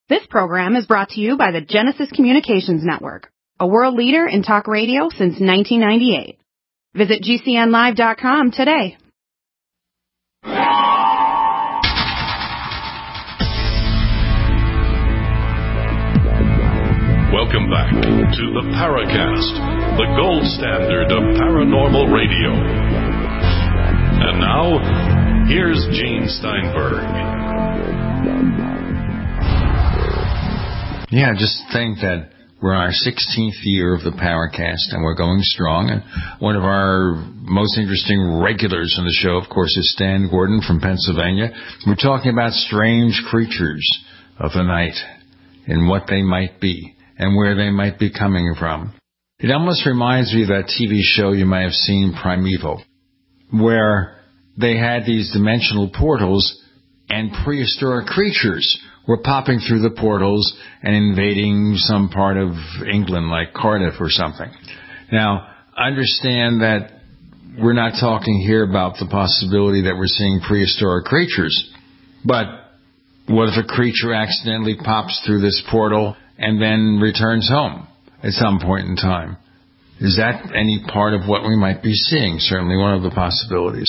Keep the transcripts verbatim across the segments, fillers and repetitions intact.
This program is brought to you by the Genesis Communications Network, a world leader in talk radio since nineteen ninety-eight. Visit G C N live dot com today. Welcome back to the Paracast, the gold standard of paranormal radio. And now, here's Gene Steinberg. Yeah, just think that we're in our sixteenth year of the Paracast, and we're going strong. And one of our most interesting regulars on the show, of course, is Stan Gordon from Pennsylvania. We're talking about strange creatures of the night and what they might be and where they might be coming from. It almost reminds me of that T V show you might have seen, Primeval, where they had these dimensional portals and prehistoric creatures were popping through the portals and invading some part of England, like Cardiff or something. Now, understand that we're not talking here about the possibility that we're seeing prehistoric creatures, but what if a creature accidentally pops through this portal and then returns home at some point in time? Is that any part of what we might be seeing? Certainly one of the possibilities.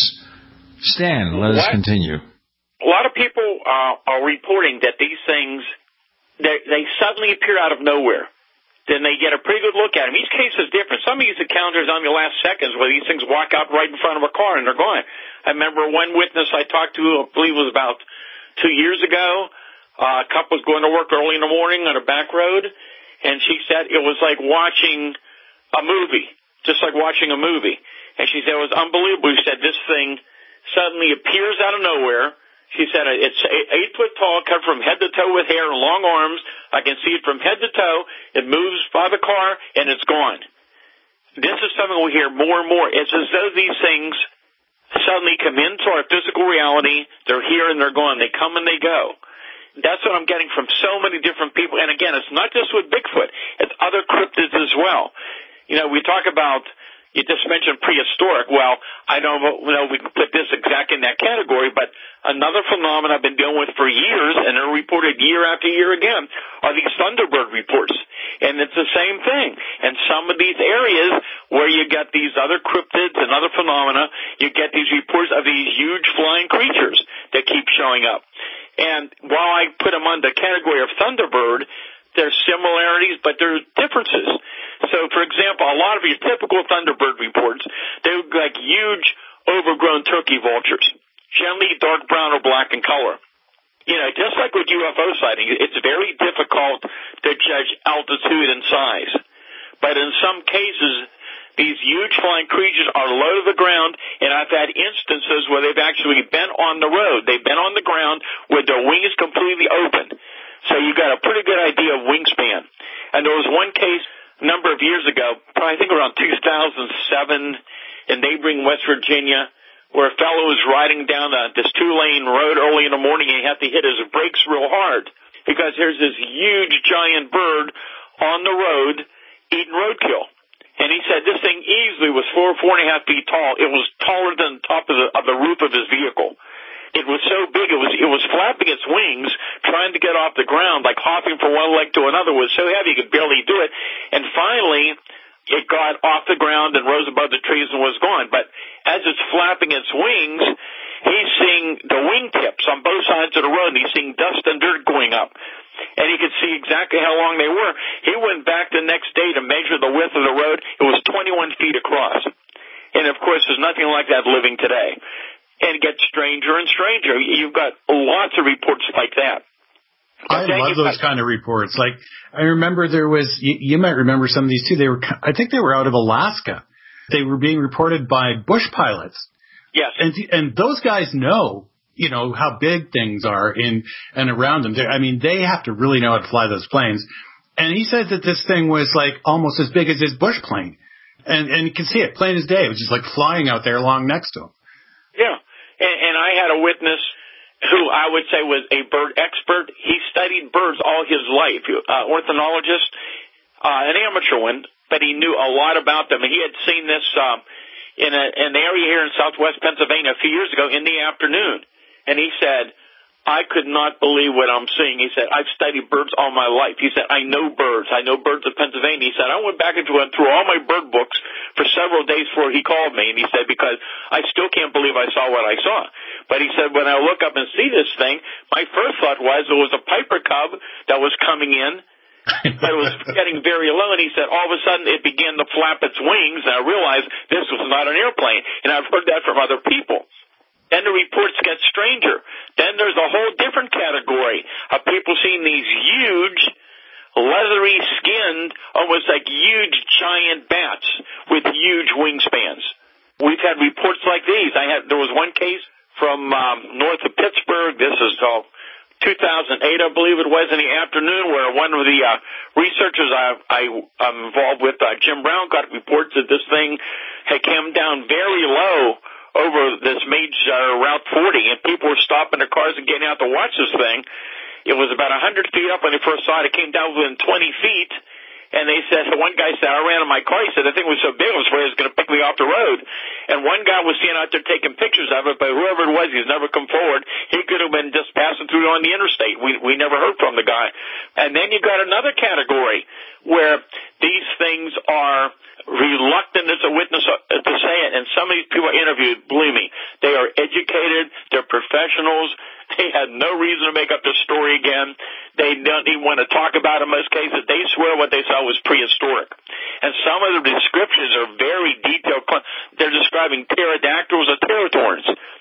Stan, let us what? continue. A lot of people uh, are reporting that these things, they, they suddenly appear out of nowhere. Then they get a pretty good look at them. Each case is different. Some of these encounters on the last seconds where these things walk out right in front of a car and they're gone. I remember one witness I talked to, I believe it was about two years ago. Uh, a couple was going to work early in the morning on a back road, and she said it was like watching a movie, just like watching a movie. And she said it was unbelievable. She said this thing suddenly appears out of nowhere. She said it's eight foot tall, covered from head to toe with hair and long arms. I can see it from head to toe. It moves by the car, and it's gone. This is something we hear more and more. It's as though these things suddenly come into our physical reality. They're here and they're gone. They come and they go. That's what I'm getting from so many different people. And again, it's not just with Bigfoot. It's other cryptids as well. You know, we talk about, you just mentioned prehistoric. Well, I don't know if we can put this exactly in that category, but another phenomenon I've been dealing with for years, and they're reported year after year again, are these Thunderbird reports. And it's the same thing. And some of these areas where you get these other cryptids and other phenomena, you get these reports of these huge flying creatures that keep showing up. And while I put them on the category of Thunderbird, there's similarities, but there's differences. So, for example, a lot of your typical Thunderbird reports, they look like huge, overgrown turkey vultures, generally dark brown or black in color. You know, just like with U F O sightings, it's very difficult to judge altitude and size. But in some cases, these huge flying creatures are low to the ground, and I've had instances where they've actually been on the road. They've been on the ground with their wings completely open. So you got a pretty good idea of wingspan. And there was one case a number of years ago, probably I think around two thousand seven, in neighboring West Virginia, where a fellow was riding down a, this two-lane road early in the morning, and he had to hit his brakes real hard because there's this huge giant bird on the road eating roadkill. And he said this thing easily was four, four and a half feet tall. It was taller than the top of the, of the roof of his vehicle. It was so big, it was it was flapping its wings, trying to get off the ground, like hopping from one leg to another. It was so heavy it could barely do it. And finally, it got off the ground and rose above the trees and was gone. But as it's flapping its wings, he's seeing the wingtips on both sides of the road, and he's seeing dust and dirt going up. And he could see exactly how long they were. He went back the next day to measure the width of the road. It was twenty-one feet across. And, of course, there's nothing like that living today. And it gets stranger and stranger. You've got lots of reports like that. I love those kind of reports. Like, I remember there was, you, you might remember some of these too. They were, I think they were out of Alaska. They were being reported by bush pilots. Yes. And, and those guys know, you know, how big things are in and around them. They're, I mean, they have to really know how to fly those planes. And he said that this thing was like almost as big as his bush plane. And, and you can see it plain as day. It was just like flying out there along next to him. Yeah. And, and I had a witness who I would say was a bird expert. He studied birds all his life, uh, ornithologist, uh, an amateur one, but he knew a lot about them. And he had seen this um, in, a, in an area here in southwest Pennsylvania a few years ago in the afternoon. And he said, I could not believe what I'm seeing. He said, I've studied birds all my life. He said, I know birds. I know birds of Pennsylvania. He said, I went back and went through all my bird books for several days before he called me. And he said, because I still can't believe I saw what I saw. But he said, when I look up and see this thing, my first thought was it was a Piper Cub that was coming in. But it was getting very low, and he said all of a sudden it began to flap its wings, and I realized this was not an airplane. And I've heard that from other people. Then the reports get stranger. Then there's a whole different category of people seeing these huge, leathery skinned, almost like huge giant bats with huge wingspans. We've had reports like these. I had there was one case from um, north of Pittsburgh. This is uh, two thousand eight, I believe it was, in the afternoon, where one of the uh, researchers I, I, I'm involved with, uh, Jim Brown, got reports that this thing had come down very low over this major uh, Route forty, and people were stopping their cars and getting out to watch this thing. It was about one hundred feet up when they first saw it. It came down within twenty feet, and they said, one guy said, I ran in my car. He said, the thing was so big, I was afraid it was going to pick me off the road. And one guy was standing out there taking pictures of it, but whoever it was, he's never come forward. He could have been just passing through on the interstate. We we never heard from the guy. And then you've got another category where these things are reluctant as a witness to say it. And some of these people I interviewed, believe me, they are educated, they're professionals, they had no reason to make up their story again. They don't even want to talk about it in most cases. They swear what they saw was prehistoric. And some of the descriptions are very detailed. They're describing pterodactyls or teratorns.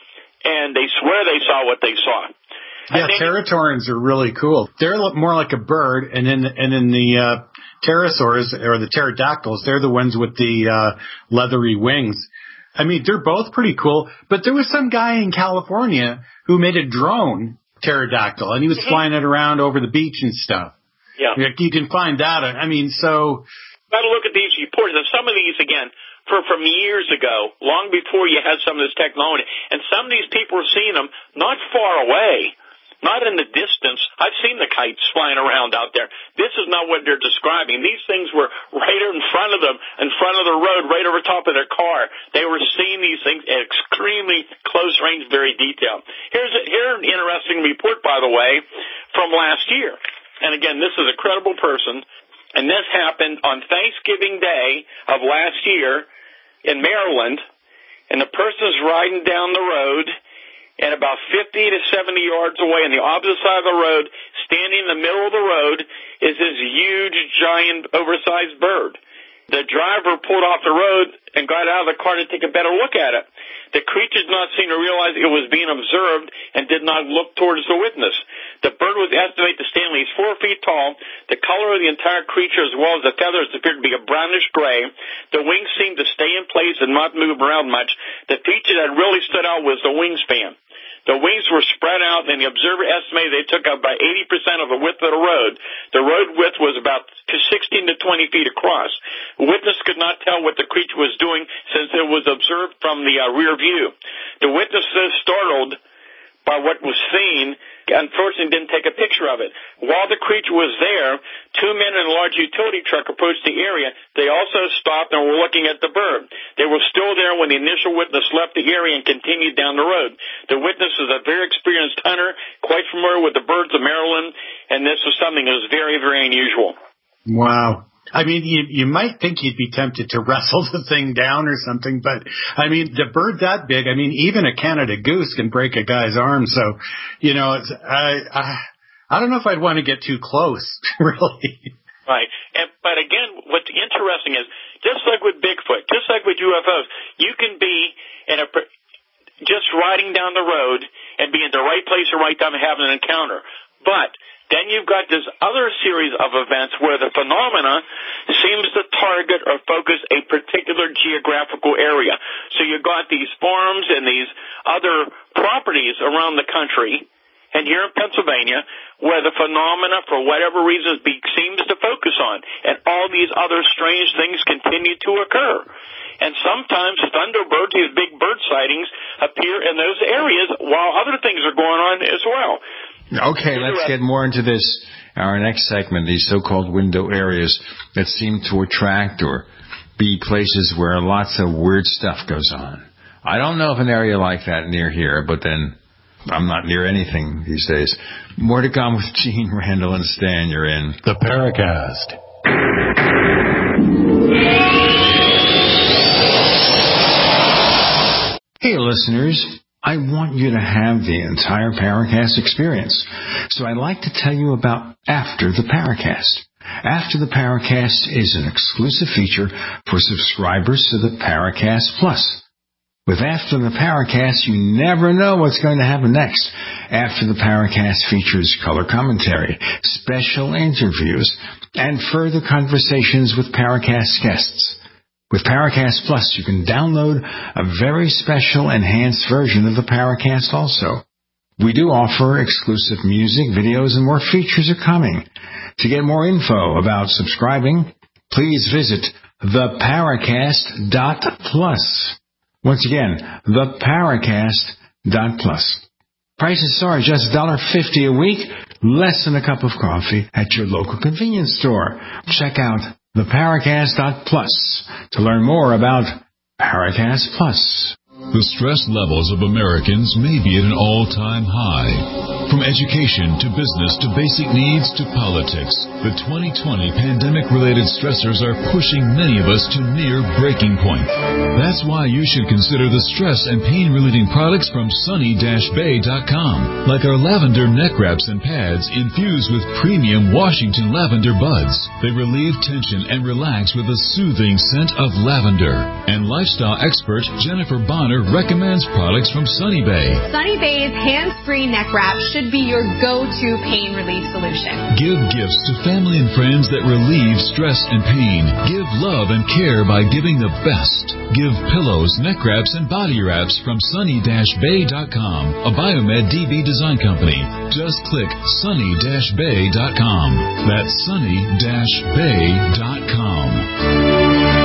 And they swear they saw what they saw. Yeah, teratorns are really cool. They're more like a bird, and then and then the uh, pterosaurs, or the pterodactyls, they're the ones with the uh, leathery wings. I mean, they're both pretty cool. But there was some guy in California who made a drone pterodactyl, and he was mm-hmm. flying it around over the beach and stuff. Yeah, you can find that. I mean, so got to look at these reports, and some of these again. For, from years ago, long before you had some of this technology. And some of these people are seeing them not far away, not in the distance. I've seen the kites flying around out there. This is not what they're describing. These things were right in front of them, in front of the road, right over top of their car. They were seeing these things at extremely close range, very detailed. Here's, a, here's an interesting report, by the way, from last year. And again, this is a credible person. And this happened on Thanksgiving Day of last year in Maryland, and the person's riding down the road, and about fifty to seventy yards away on the opposite side of the road, standing in the middle of the road, is this huge, giant, oversized bird. The driver pulled off the road and got out of the car to take a better look at it. The creature did not seem to realize it was being observed and did not look towards the witness. The bird was estimated to stand at least four feet tall. The color of the entire creature, as well as the feathers, appeared to be a brownish gray. The wings seemed to stay in place and not move around much. The feature that really stood out was the wingspan. The wings were spread out, and the observer estimated they took up by eighty percent of the width of the road. The road width was about sixteen to twenty feet across. The witness could not tell what the creature was doing since it was observed from the uh, rear view. The witness was startled by what was seen, unfortunately didn't take a picture of it. While the creature was there, two men in a large utility truck approached the area. They also stopped and were looking at the bird. They were still there when the initial witness left the area and continued down the road. The witness is a very experienced hunter, quite familiar with the birds of Maryland, and this was something that was very, very unusual. Wow. I mean, you, you might think you'd be tempted to wrestle the thing down or something, but, I mean, the bird that big, I mean, even a Canada goose can break a guy's arm, so, you know, it's, I, I, I don't know if I'd want to get too close, really. Right. And, but again, what's interesting is, just like with Bigfoot, just like with U F Os, you can be in a, just riding down the road and be in the right place at the right time and having an encounter. But then you've got this other series of events where the phenomena seems to target or focus a particular geographical area. So you've got these farms and these other properties around the country, and here in Pennsylvania, where the phenomena, for whatever reason, seems to focus on. And all these other strange things continue to occur. And sometimes thunderbirds, these big bird sightings, appear in those areas while other things are going on as well. Okay, let's get more into this. Our next segment, these so-called window areas that seem to attract or be places where lots of weird stuff goes on. I don't know of an area like that near here, but then I'm not near anything these days. More to come with Gene, Randall, and Stan. You're in the Paracast. Hey, listeners. I want you to have the entire Paracast experience. So I'd like to tell you about After the Paracast. After the Paracast is an exclusive feature for subscribers to the Paracast Plus. With After the Paracast, you never know what's going to happen next. After the Paracast features color commentary, special interviews, and further conversations with Paracast guests. With Paracast Plus, you can download a very special enhanced version of the Paracast also. We do offer exclusive music, videos, and more features are coming. To get more info about subscribing, please visit the paracast dot plus. Once again, the paracast dot plus. Prices are just one dollar fifty a week, less than a cup of coffee at your local convenience store. Check out the paracast dot plus to learn more about Paracast Plus. The stress levels of Americans may be at an all-time high. From education to business to basic needs to politics, the twenty twenty pandemic-related stressors are pushing many of us to near breaking point. That's why you should consider the stress and pain-relieving products from sunny dash bay dot com, like our lavender neck wraps and pads infused with premium Washington lavender buds. They relieve tension and relax with a soothing scent of lavender. And lifestyle expert Jennifer Bonner recommends products from Sunny Bay. Sunny Bay's hands-free neck wrap should be your go-to pain relief solution. Give gifts to family and friends that relieve stress and pain. Give love and care by giving the best. Give pillows, neck wraps, and body wraps from sunny dash bay dot com, a Biomed D B design company. Just click sunny dash bay dot com. That's sunny dash bay dot com.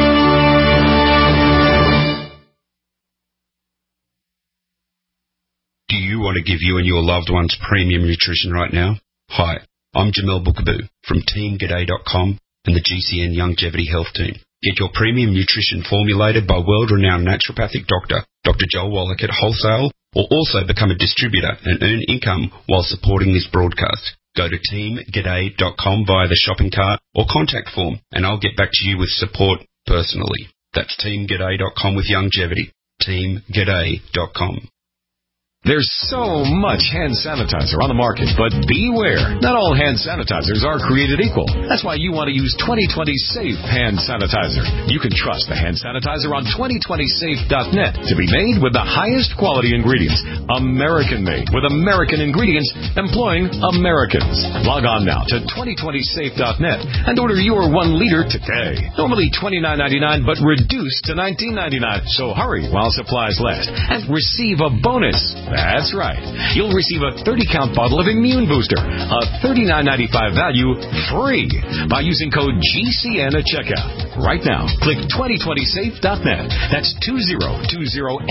Do you want to give you and your loved ones premium nutrition right now? Hi, I'm Jamel Bookaboo from team g'day dot com and the G C N Longevity Health Team. Get your premium nutrition formulated by world-renowned naturopathic doctor, Doctor Joel Wallach at wholesale, or also become a distributor and earn income while supporting this broadcast. Go to team g'day dot com via the shopping cart or contact form, and I'll get back to you with support personally. That's team g'day dot com with longevity. team g'day dot com. There's so much hand sanitizer on the market, but beware. Not all hand sanitizers are created equal. That's why you want to use twenty twenty Safe Hand Sanitizer. You can trust the hand sanitizer on twenty twenty safe dot net to be made with the highest quality ingredients. American-made with American ingredients employing Americans. Log on now to twenty twenty safe dot net and order your one liter today. Normally twenty-nine ninety-nine, but reduced to nineteen ninety-nine. So hurry while supplies last and receive a bonus. That's right. You'll receive a thirty count bottle of Immune Booster, a thirty-nine ninety-five value, free by using code G C N at checkout. Right now, click twenty twenty safe dot net. That's twenty twenty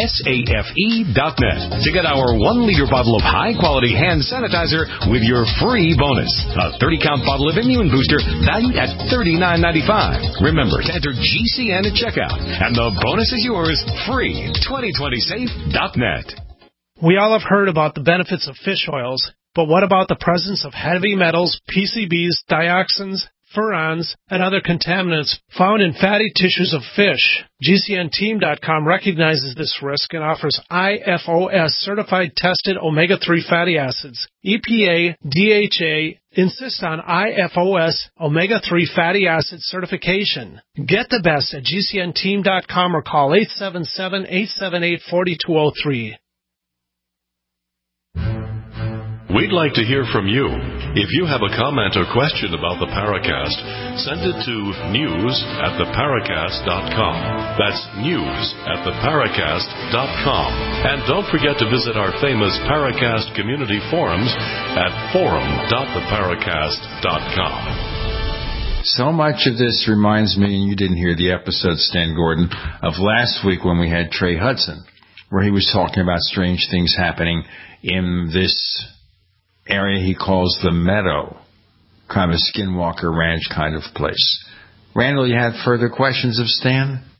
safe dot net to get our one liter bottle of high-quality hand sanitizer with your free bonus. A thirty count bottle of Immune Booster valued at thirty-nine ninety-five. Remember to enter G C N at checkout, and the bonus is yours free. twenty twenty safe dot net. We all have heard about the benefits of fish oils, but what about the presence of heavy metals, P C Bs, dioxins, furans, and other contaminants found in fatty tissues of fish? G C N team dot com recognizes this risk and offers I F O S certified tested omega three fatty acids. E P A, D H A insist on I F O S omega three fatty acid certification. Get the best at G C N team dot com or call eight seven seven, eight seven eight, four two zero three. We'd like to hear from you. If you have a comment or question about the Paracast, send it to news at the paracast dot com. That's news at the paracast dot com. And don't forget to visit our famous Paracast community forums at forum dot the paracast dot com. So much of this reminds me, and you didn't hear the episode, Stan Gordon, of last week when we had Trey Hudson, where he was talking about strange things happening in this area he calls the Meadow, kind of a Skinwalker Ranch kind of place. Randall, you had further questions of Stan?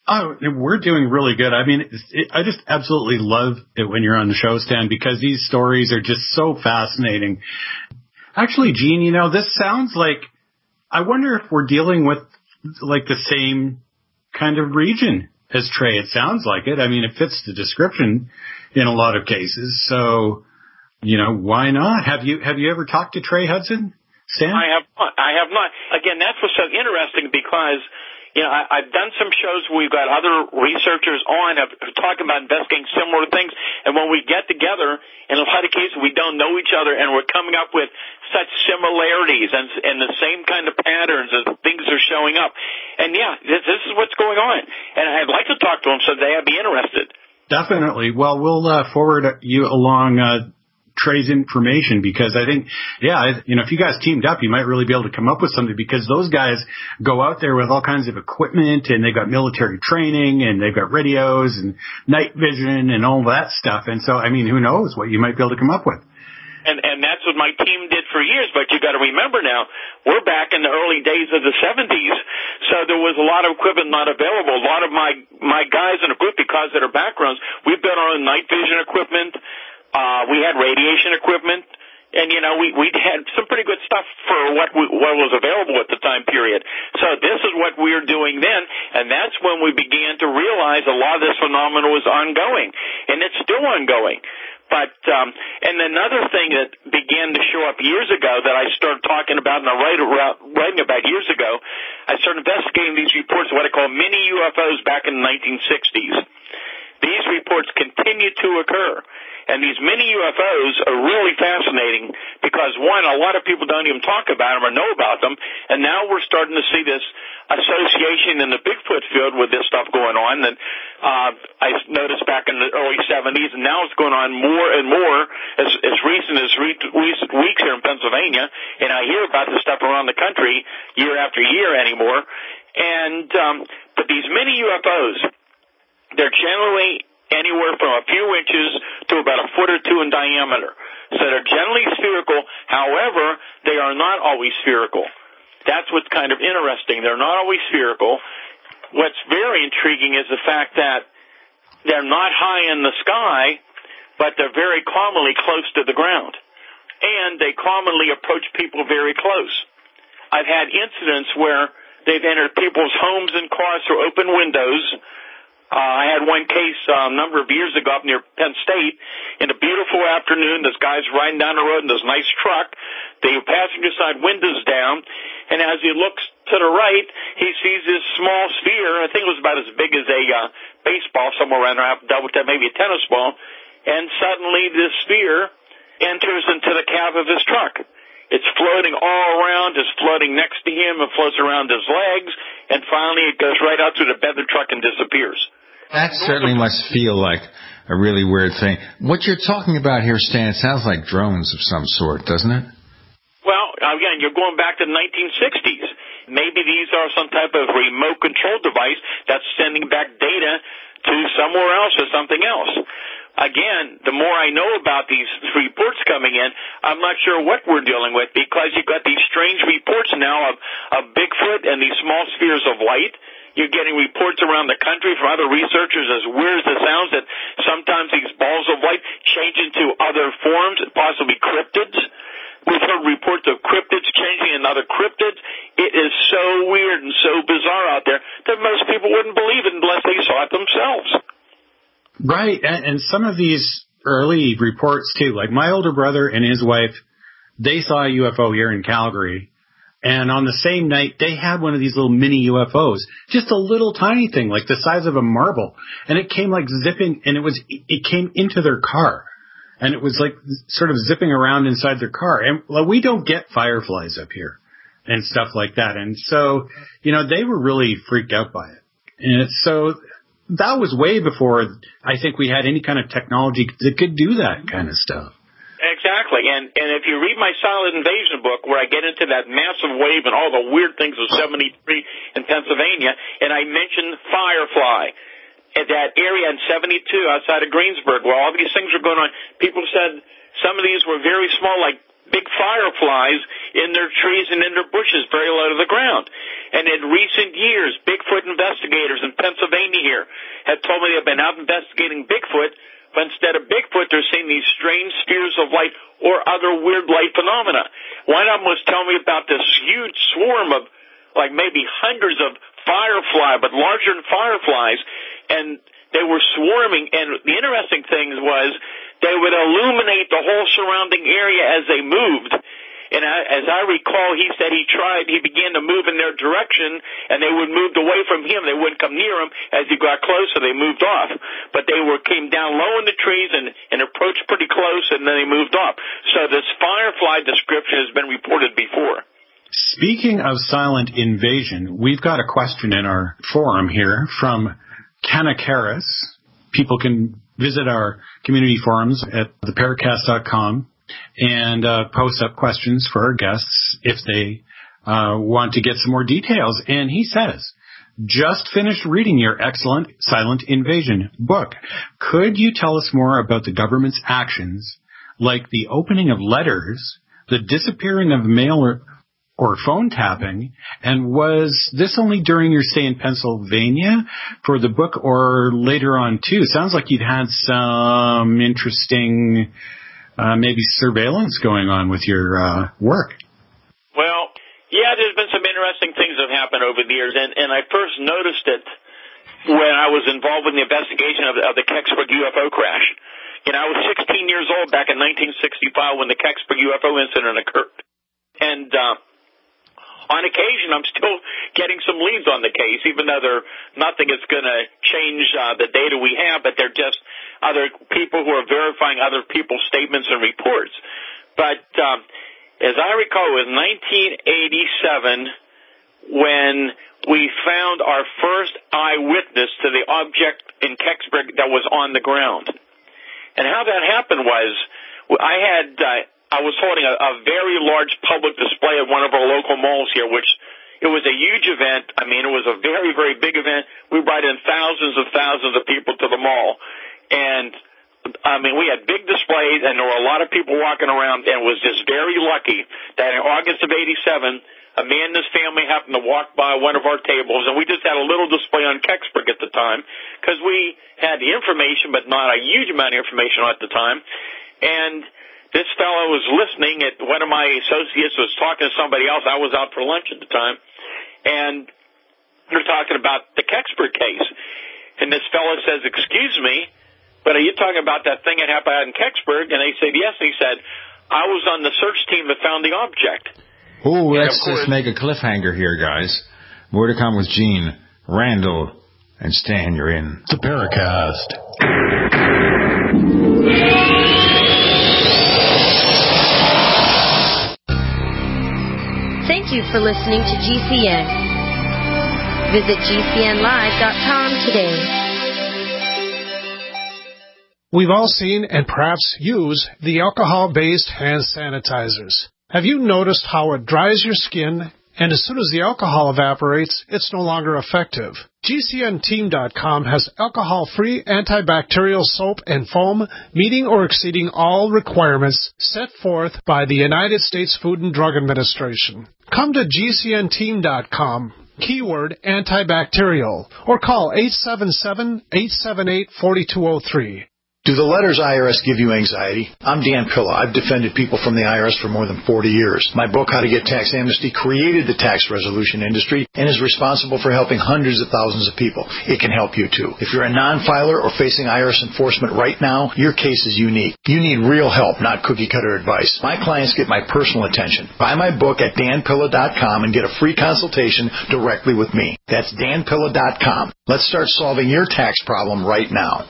Oh, we're doing really good. I mean, it, I just absolutely love it when you're on the show, Stan, because these stories are just so fascinating. Actually, Gene, you know, this sounds like, I wonder if we're dealing with like the same kind of region as Trey. It sounds like it. I mean, it fits the description in a lot of cases. So, you know, why not? Have you, have you ever talked to Trey Hudson, Stan? I have not. I have not. Again, that's what's so interesting because, you know, I, I've done some shows where we've got other researchers on have, have talking about investigating similar things, and when we get together, in a lot of cases we don't know each other, and we're coming up with such similarities and, and the same kind of patterns as things are showing up. And yeah, this, this is what's going on, and I'd like to talk to them someday. I'd be interested. Definitely. Well, we'll uh, forward you along uh, Trey's information because I think, yeah, you know, if you guys teamed up, you might really be able to come up with something because those guys go out there with all kinds of equipment and they've got military training and they've got radios and night vision and all that stuff. And so, I mean, who knows what you might be able to come up with. And, and that's what my team did for years, but you got to remember now, we're back in the early days of the seventies, so there was a lot of equipment not available. A lot of my, my guys in the group, because of their backgrounds, we built our own night vision equipment. Uh, we had radiation equipment, and, you know, we, we had some pretty good stuff for what we, what was available at the time period. So this is what we were doing then, and that's when we began to realize a lot of this phenomenon was ongoing, and it's still ongoing. But, um, and another thing that began to show up years ago that I started talking about and I write about, writing about years ago, I started investigating these reports of what I call mini U F Os back in the nineteen sixties. These reports continue to occur. And these mini U F Os are really fascinating because, one, a lot of people don't even talk about them or know about them, and now we're starting to see this association in the Bigfoot field with this stuff going on that uh, I noticed back in the early seventies, and now it's going on more and more as, as recent as re- recent weeks here in Pennsylvania, and I hear about this stuff around the country year after year anymore. And um, but these mini U F Os, they're generally anywhere from a few inches to about a foot or two in diameter. So they're generally spherical. However, they are not always spherical. That's what's kind of interesting. They're not always spherical. What's very intriguing is the fact that they're not high in the sky, but they're very commonly close to the ground. And they commonly approach people very close. I've had incidents where they've entered people's homes and cars through open windows. Uh, I had one case uh, a number of years ago up near Penn State. In a beautiful afternoon, this guy's riding down the road in this nice truck. The passenger side window's down, and as he looks to the right, he sees this small sphere. I think it was about as big as a uh, baseball, somewhere around there, double to maybe a tennis ball. And suddenly this sphere enters into the cab of his truck. It's floating all around, it's floating next to him, it floats around his legs, and finally it goes right out through the bed of the truck and disappears. That certainly must feel like a really weird thing. What you're talking about here, Stan, it sounds like drones of some sort, doesn't it? Well, again, you're going back to the nineteen sixties. Maybe these are some type of remote control device that's sending back data to somewhere else or something else. Again, the more I know about these reports coming in, I'm not sure what we're dealing with because you've got these strange reports now of, of Bigfoot and these small spheres of light. You're getting reports around the country from other researchers as weird as it sounds that sometimes these balls of light change into other forms, possibly cryptids. We've heard reports of cryptids changing into other cryptids. It is so weird and so bizarre out there that most people wouldn't believe it unless they saw it themselves. Right, and, and some of these early reports, too, like my older brother and his wife, they saw a U F O here in Calgary. And on the same night, they had one of these little mini U F Os, just a little tiny thing, like the size of a marble. And it came like zipping, and it was, it came into their car. And it was like sort of zipping around inside their car. And well, we don't get fireflies up here and stuff like that. And so, you know, they were really freaked out by it. And so that was way before I think we had any kind of technology that could do that kind of stuff. Exactly, and and if you read my Silent Invasion book, where I get into that massive wave and all the weird things of seventy-three in Pennsylvania, and I mentioned Firefly, at that area in seventy-two outside of Greensburg, where all these things were going on, people said some of these were very small, like big fireflies in their trees and in their bushes very low to the ground. And in recent years, Bigfoot investigators in Pennsylvania here have told me they've been out investigating Bigfoot, but instead of Bigfoot, they're seeing these strange spheres of light or other weird light phenomena. One of them was telling me about this huge swarm of, like maybe hundreds of firefly, but larger than fireflies, and they were swarming. And the interesting thing was they would illuminate the whole surrounding area as they moved. And I, as I recall, he said he tried, he began to move in their direction, and they would move away from him. They wouldn't come near him. As he got closer, they moved off. But they were came down low in the trees and, and approached pretty close, and then they moved off. So this firefly description has been reported before. Speaking of silent invasion, we've got a question in our forum here from Kanakaris. People can visit our community forums at the paracast dot com. and uh, post up questions for our guests if they uh, want to get some more details. And he says, just finished reading your excellent Silent Invasion book. Could you tell us more about the government's actions, like the opening of letters, the disappearing of mail or, or phone tapping, and was this only during your stay in Pennsylvania for the book or later on too? Sounds like you'd had some interesting Uh, maybe surveillance going on with your uh, work. Well, yeah, there's been some interesting things that have happened over the years, and, and I first noticed it when I was involved in the investigation of, of the Kecksburg U F O crash. You know, I was sixteen years old back in nineteen sixty-five when the Kecksburg U F O incident occurred. And uh, on occasion, I'm still getting some leads on the case, even though they're, nothing is going to change uh, the data we have, but they're just other people who are verifying other people's statements and reports. But um, as I recall, it was nineteen eighty-seven when we found our first eyewitness to the object in Kecksburg that was on the ground. And how that happened was I had uh, I was holding a, a very large public display at one of our local malls here, which it was a huge event. I mean, it was a very, very big event. We brought in thousands of thousands of people to the mall. And, I mean, we had big displays, and there were a lot of people walking around, and was just very lucky that in August of eighty-seven, a man and his family happened to walk by one of our tables, and we just had a little display on Kecksburg at the time, because we had the information, but not a huge amount of information at the time. And this fellow was listening. At one of my associates was talking to somebody else. I was out for lunch at the time, and they're talking about the Kecksburg case. And this fellow says, "Excuse me, but are you talking about that thing that happened out in Kecksburg?" And they said, "Yes." And he said, "I was on the search team that found the object." Oh, let's just make a cliffhanger here, guys. More to come with Gene, Randall, and Stan. You're in the Paracast. Thank you for listening to G C N. Visit G C N live dot com today. We've all seen and perhaps use the alcohol-based hand sanitizers. Have you noticed how it dries your skin, and as soon as the alcohol evaporates, it's no longer effective? G C N team dot com has alcohol-free antibacterial soap and foam meeting or exceeding all requirements set forth by the United States Food and Drug Administration. Come to G C N team dot com, keyword antibacterial, or call eight seven seven, eight seven eight, four two zero three. Do the letters I R S give you anxiety? I'm Dan Pilla. I've defended people from the I R S for more than forty years. My book, How to Get Tax Amnesty, created the tax resolution industry and is responsible for helping hundreds of thousands of people. It can help you, too. If you're a non-filer or facing I R S enforcement right now, your case is unique. You need real help, not cookie-cutter advice. My clients get my personal attention. Buy my book at Dan Pilla dot com and get a free consultation directly with me. That's Dan Pilla dot com. Let's start solving your tax problem right now.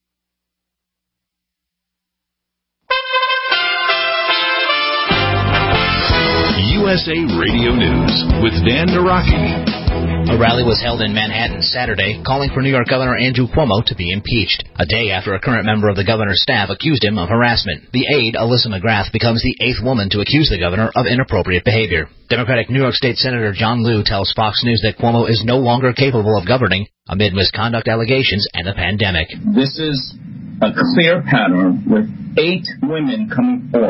U S A Radio News with Dan Naraki. A rally was held in Manhattan Saturday calling for New York Governor Andrew Cuomo to be impeached, a day after a current member of the governor's staff accused him of harassment. The aide, Alyssa McGrath, becomes the eighth woman to accuse the governor of inappropriate behavior. Democratic New York State Senator John Liu tells Fox News that Cuomo is no longer capable of governing amid misconduct allegations and a pandemic. This is a clear pattern with eight women coming forward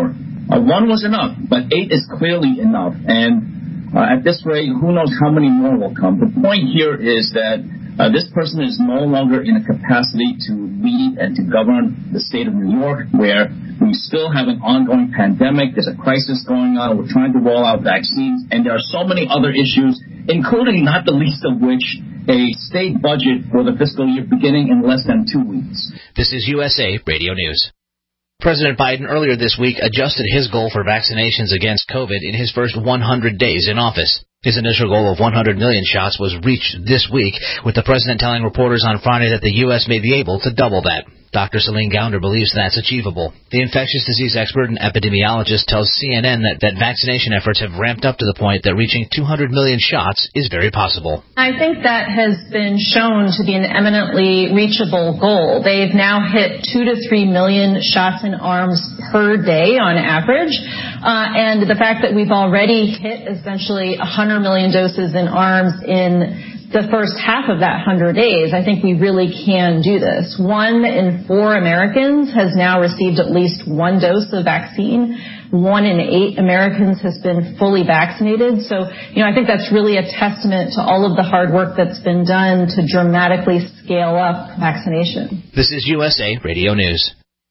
Uh, one was enough, but eight is clearly enough. And uh, at this rate, who knows how many more will come. The point here is that uh, this person is no longer in a capacity to lead and to govern the state of New York, where we still have an ongoing pandemic. There's a crisis going on. We're trying to roll out vaccines. And there are so many other issues, including not the least of which a state budget for the fiscal year beginning in less than two weeks. This is U S A Radio News. President Biden earlier this week adjusted his goal for vaccinations against COVID in his first one hundred days in office. His initial goal of one hundred million shots was reached this week, with the president telling reporters on Friday that the U S may be able to double that. Doctor Celine Gounder believes that's achievable. The infectious disease expert and epidemiologist tells C N N that, that vaccination efforts have ramped up to the point that reaching two hundred million shots is very possible. I think that has been shown to be an eminently reachable goal. They've now hit two to three million shots in arms per day on average. Uh, and the fact that we've already hit essentially one hundred million doses in arms in the first half of that one hundred days, I think we really can do this. One in four Americans has now received at least one dose of vaccine. One in eight Americans has been fully vaccinated. So, you know, I think that's really a testament to all of the hard work that's been done to dramatically scale up vaccination. This is U S A Radio News.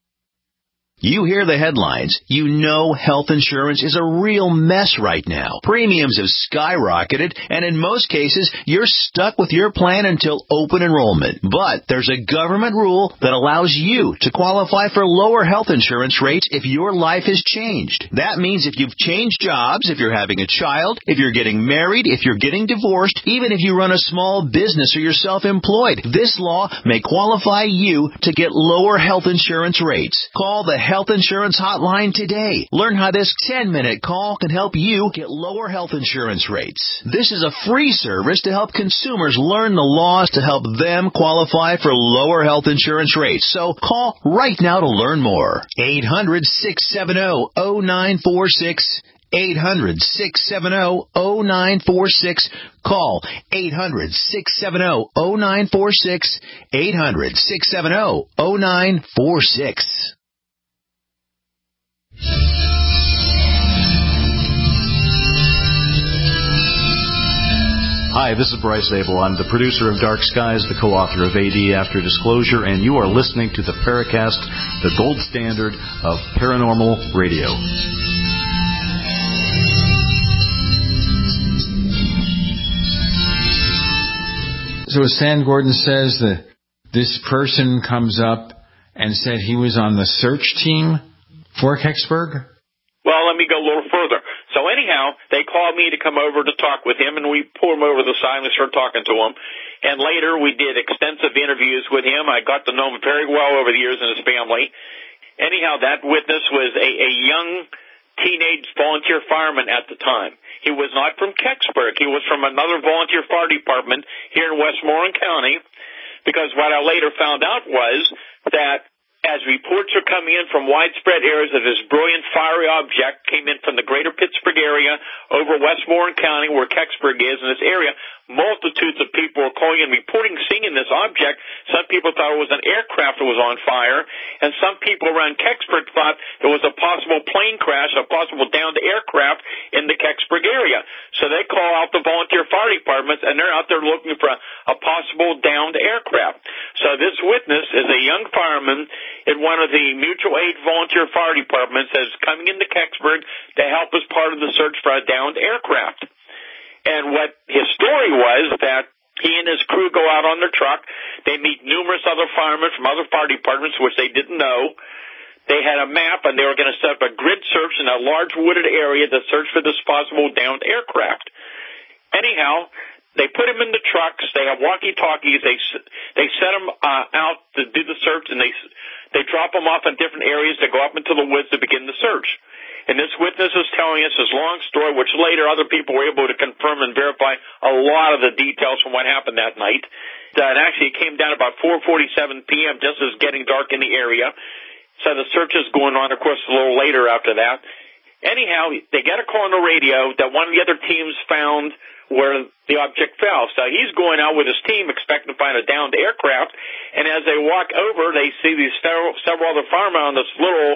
You hear the headlines. You know health insurance is a real mess right now. Premiums have skyrocketed, and in most cases, you're stuck with your plan until open enrollment. But there's a government rule that allows you to qualify for lower health insurance rates if your life has changed. That means if you've changed jobs, if you're having a child, if you're getting married, if you're getting divorced, even if you run a small business or you're self-employed, this law may qualify you to get lower health insurance rates. Call the Health Insurance Hotline today. Learn how this ten-minute call can help you get lower health insurance rates. This is a free service to help consumers learn the laws to help them qualify for lower health insurance rates. So call right now to learn more. eight hundred, six seven zero, zero nine four six. eight hundred, six seven zero, zero nine four six. Call eight hundred, six seven zero, zero nine four six. eight hundred, six seven zero, zero nine four six. Hi, this is Bryce Abel. I'm the producer of Dark Skies, the co-author of A D After Disclosure, and you are listening to the Paracast, the gold standard of paranormal radio. So as Stan Gordon says, that this person comes up and said he was on the search team for Kecksburg? Well, let me go a little further. So anyhow, they called me to come over to talk with him, and we pulled him over the side and started talking to him. And later, we did extensive interviews with him. I got to know him very well over the years and his family. Anyhow, that witness was a, a young teenage volunteer fireman at the time. He was not from Kecksburg. He was from another volunteer fire department here in Westmoreland County, because what I later found out was that as reports are coming in from widespread areas of this brilliant fiery object came in from the greater Pittsburgh area over Westmoreland County, where Kecksburg is in this area, multitudes of people were calling and reporting seeing this object. Some people thought it was an aircraft that was on fire, and some people around Kecksburg thought there was a possible plane crash, a possible downed aircraft in the Kecksburg area. So they call out the volunteer fire departments, and they're out there looking for a, a possible downed aircraft. So this witness is a young fireman in one of the mutual aid volunteer fire departments that is coming into Kecksburg to help as part of the search for a downed aircraft. And what his story was that he and his crew go out on their truck. They meet numerous other firemen from other fire departments, which they didn't know. They had a map, and they were going to set up a grid search in a large wooded area to search for this possible downed aircraft. Anyhow, they put him in the trucks. They have walkie-talkies. They they set him uh, out to do the search, and they they drop him off in different areas to go up into the woods to begin the search. And this witness is telling us this long story, which later other people were able to confirm and verify a lot of the details from what happened that night. Uh, and actually, it came down about four forty-seven p.m., just as getting dark in the area. So the search is going on, of course, a little later after that. Anyhow, they get a call on the radio that one of the other teams found where the object fell. So he's going out with his team expecting to find a downed aircraft. And as they walk over, they see these several, several other firemen on this little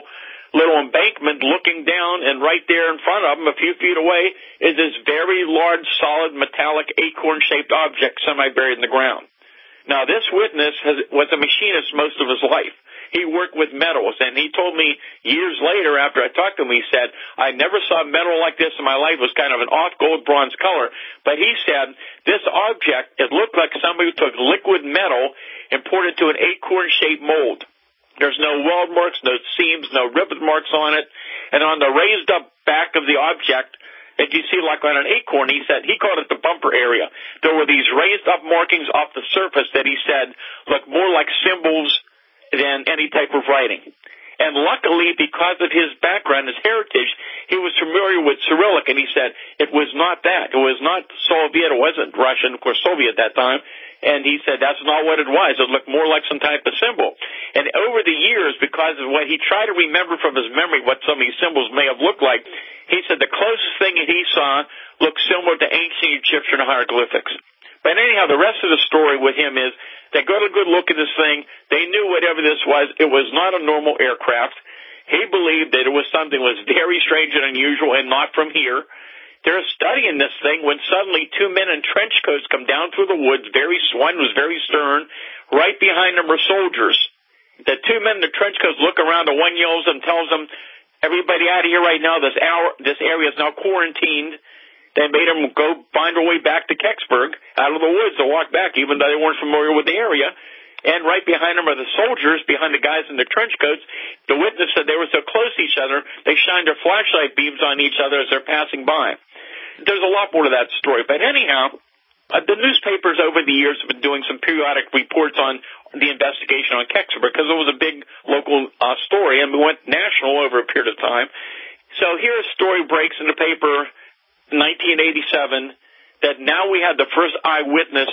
little embankment looking down, and right there in front of him, a few feet away, is this very large, solid, metallic, acorn-shaped object semi-buried in the ground. Now, this witness has, was a machinist most of his life. He worked with metals, and he told me years later after I talked to him, he said, I never saw metal like this in my life. It was kind of an off gold bronze color. But he said, this object, it looked like somebody took liquid metal and poured it to an acorn-shaped mold. There's no weld marks, no seams, no rivet marks on it. And on the raised up back of the object, that you see like on an acorn, he said, he called it the bumper area. There were these raised up markings off the surface that he said looked more like symbols than any type of writing. And luckily, because of his background, his heritage, he was familiar with Cyrillic, and he said it was not that. It was not Soviet. It wasn't Russian, of course, Soviet at that time. And he said that's not what it was. It looked more like some type of symbol. And over the years, because of what he tried to remember from his memory what some of these symbols may have looked like, he said the closest thing that he saw looked similar to ancient Egyptian hieroglyphics. But anyhow, the rest of the story with him is they got a good look at this thing. They knew whatever this was, it was not a normal aircraft. He believed that it was something that was very strange and unusual and not from here. They're studying this thing when suddenly two men in trench coats come down through the woods. Very, one was very stern. Right behind them were soldiers. The two men in the trench coats look around and one yells and tells them, everybody out of here right now. This, hour, this area is now quarantined. They made them go find their way back to Kecksburg out of the woods to walk back, even though they weren't familiar with the area. And right behind them are the soldiers, behind the guys in the trench coats. The witness said they were so close to each other, they shined their flashlight beams on each other as they're passing by. There's a lot more to that story. But anyhow, uh, the newspapers over the years have been doing some periodic reports on the investigation on Kecksburg because it was a big local uh, story, and we went national over a period of time. So here a story breaks in the paper nineteen eighty-seven, that now we had the first eyewitness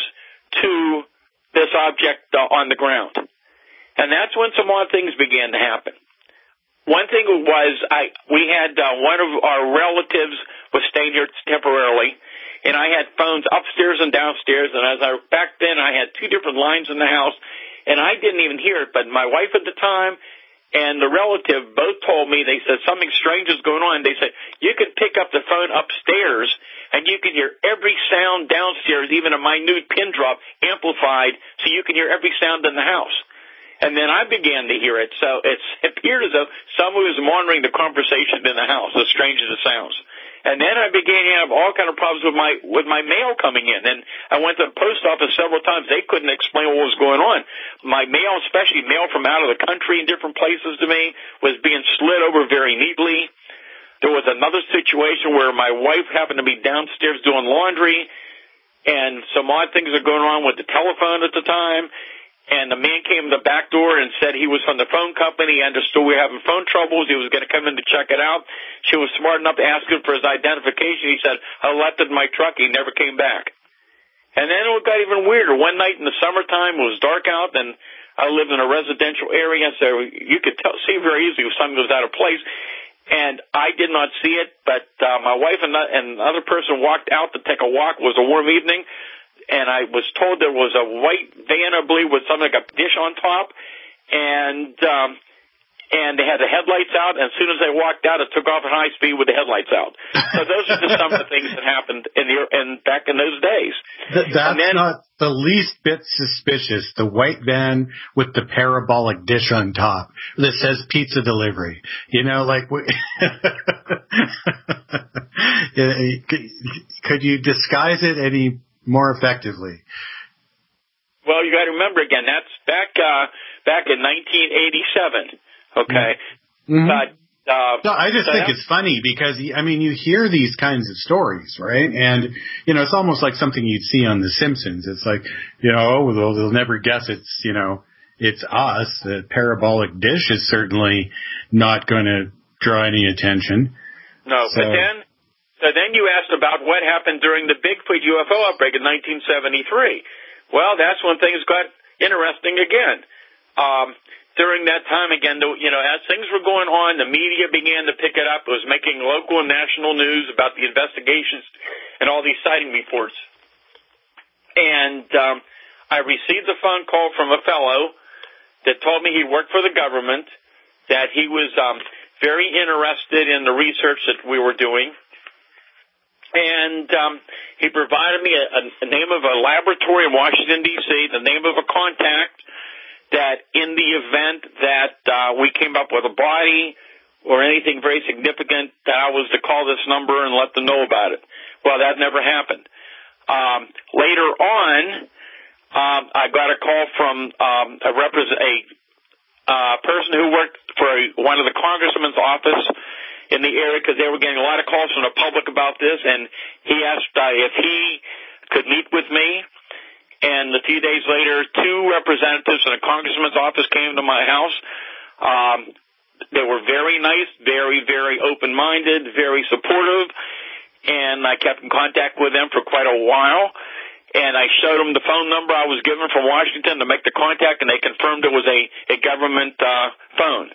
to this object uh, on the ground. And that's when some odd things began to happen. One thing was I we had uh, one of our relatives was staying here temporarily, and I had phones upstairs and downstairs, and as I back then I had two different lines in the house, and I didn't even hear it, but my wife at the time and the relative both told me, they said something strange is going on. They said you could pick up the phone upstairs and you can hear every sound downstairs, even a minute pin drop amplified, so you can hear every sound in the house. And then I began to hear it, so it's, it appeared as though someone was monitoring the conversation in the house, as strange as it sounds. And then I began to have all kind of problems with my with my mail coming in. And I went to the post office several times. They couldn't explain what was going on. My mail, especially mail from out of the country in different places to me, was being slid over very neatly. There was another situation where my wife happened to be downstairs doing laundry, and some odd things are going on with the telephone at the time. And the man came to the back door and said he was from the phone company. He understood we were having phone troubles. He was going to come in to check it out. She was smart enough to ask him for his identification. He said, I left it in my truck. He never came back. And then it got even weirder. One night in the summertime, it was dark out, and I lived in a residential area, so you could tell, see very easily if something was out of place. And I did not see it, but uh, my wife and, and another person walked out to take a walk. It was a warm evening. And I was told there was a white van, I believe, with something like a dish on top, and um, and they had the headlights out. And as soon as they walked out, it took off at high speed with the headlights out. So those are just some of the things that happened in the in back in those days. Th- that's then, not the least bit suspicious. The white van with the parabolic dish on top that says pizza delivery. You know, like. We could you disguise it any more effectively? Well, you got to remember again, that's back uh, back in nineteen eighty-seven. Okay, mm-hmm. but uh, no, I just so think it's funny because I mean you hear these kinds of stories, right? And you know it's almost like something you'd see on The Simpsons. It's like you know they'll, they'll never guess it's you know it's us. The parabolic dish is certainly not going to draw any attention. No, so, but then. So then you asked about what happened during the Bigfoot U F O outbreak in nineteen seventy-three. Well, that's when things got interesting again. Um, during that time, again, the, you know, as things were going on, the media began to pick it up. It was making local and national news about the investigations and all these sighting reports. And um, I received a phone call from a fellow that told me he worked for the government, that he was um, very interested in the research that we were doing. And um, he provided me a, a name of a laboratory in Washington, D C, the name of a contact that in the event that uh, we came up with a body or anything very significant, that I was to call this number and let them know about it. Well, that never happened. Um, later on, um, I got a call from um, a, represent- a uh, person who worked for a, one of the congressman's office in the area, because they were getting a lot of calls from the public about this, and he asked uh, if he could meet with me. And a few days later, two representatives from the congressman's office came to my house. Um, they were very nice, very, very open-minded, very supportive, and I kept in contact with them for quite a while. And I showed them the phone number I was given from Washington to make the contact, and they confirmed it was a, a government uh, phone.